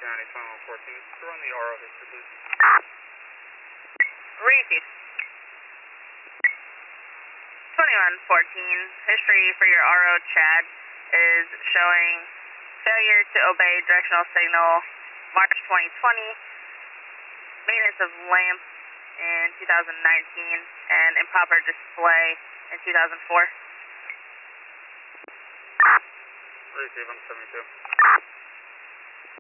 County, 2114. Run the RO history, please. Repeat. 2114. History for your RO Chad is showing failure to obey directional signal March 2020, maintenance of lamp in 2019, and improper display in 2004. Receive, I'm 72.